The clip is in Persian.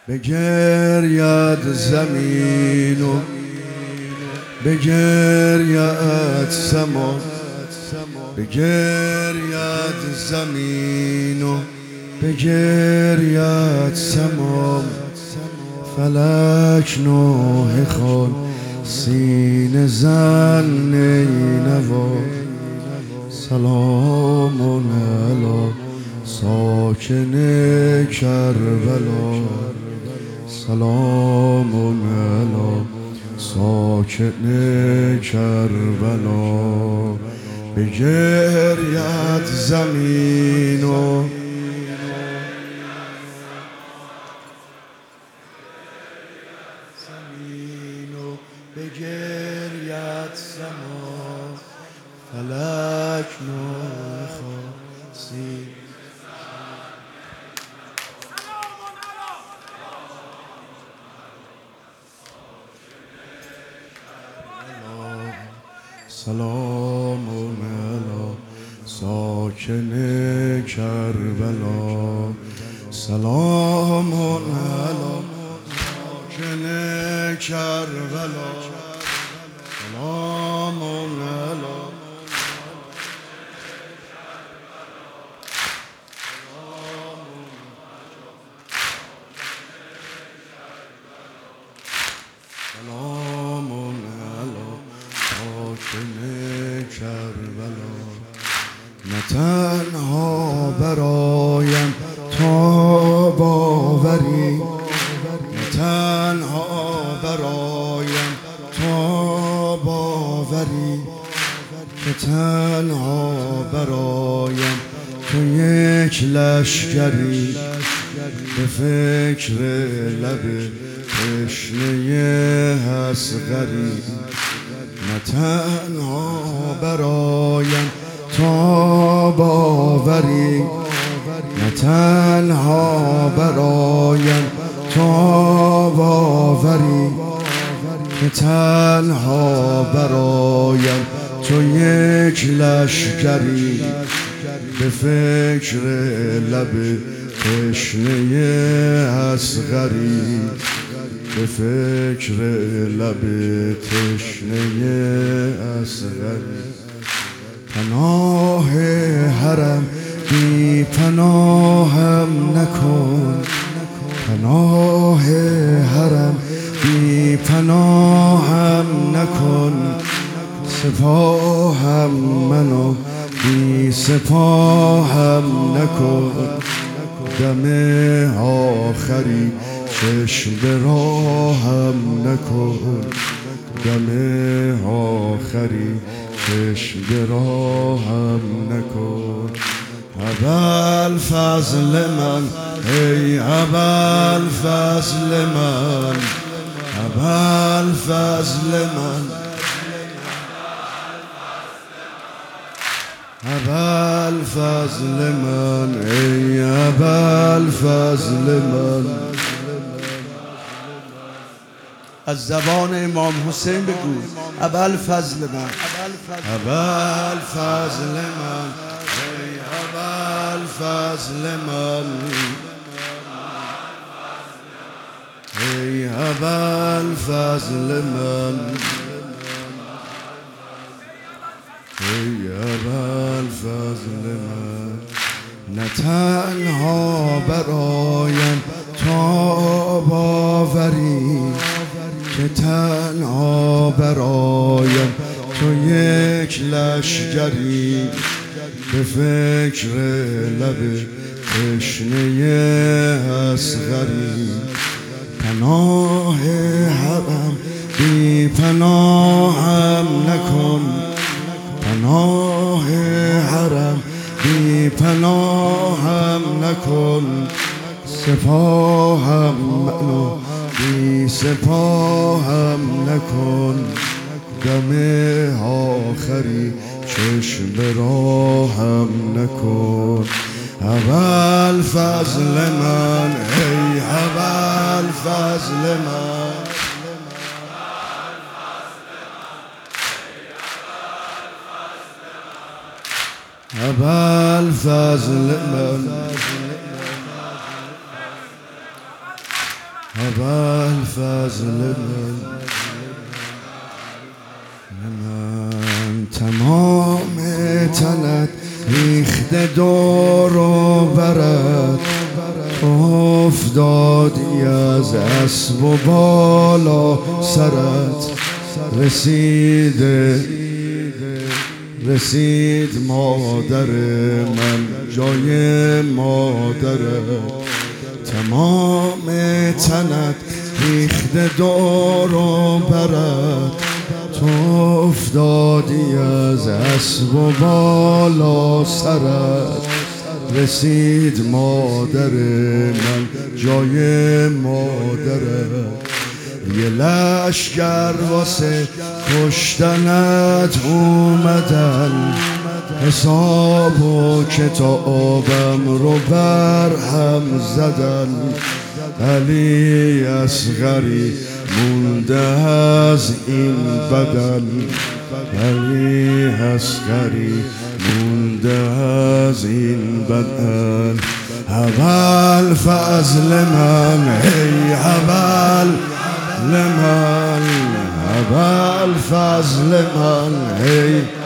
بگرید زمین و بگرید سما، بگرید زمین و بگرید سما، فلک نوحه خوان سینه زن نینوا. سلام علی ساکن کربلا، سلام علی ساکن کربلا. بگرید زمین و بگرید سما، فلک نوحه خوان سینه. سلام علی ساکن کربلا، سلام علی ساکن کربلا، سلام علی کربلا. نه تنها برایم تاب آوری، نه تنها برایم تاب آوری، که تنها برایم تو یک لشکری، به فکر لب تشنه اصغری. نه تنها برایم تاب آوری، نه تنها برایم تاب آوری، که تنها برایم تو یک لشکری، به فکر لب تشنه اصغری، به فکر لب تشنه اصغری. پناه حرم بی پناهم نکن، پناه حرم بی پناهم نکن، سپاهم منو بی سپاهم نکن. دم آخری چشم به راهم نکن، دم آخری چشم به راهم نکن. ابوالفضل من، ای ابوالفضل من، ابوالفضل من، ابوالفضل من، ای ابوالفضل من. از زبان امام حسین بگو ابوالفضل من، ابوالفضل من، ای ابوالفضل من، ای ابوالفضل من، ای ابوالفضل من. نه تنها برایم تاب آوری، که تنها برایم تو یک لشکری، به فکر لب تشنه اصغری. پناه حرم بی پناهم نکن، پناه حرم بی پناهم نکن، سپاهم منو بی سپاهم نکن. دم آخری چشم به راهم نکن. ابوالفضل من، ای ابوالفضل من، ابوالفضل من، ابا الفضل من تمام تنت ریخته دور و برد افتادی از اسب و بالا سرت رسید مادر من جای مادرت تمام تنت ریخته دور و برد تو افتادی از اسب و بالا سرت رسید مادر من جای مادرت یه لشکر واسه کشتنت اومدن حساب و کتابم رو برهم زدن علی اصغری مونده از این بدن علی اصغری مونده از این بدن اول فضل من ای اول من اول فضل من ای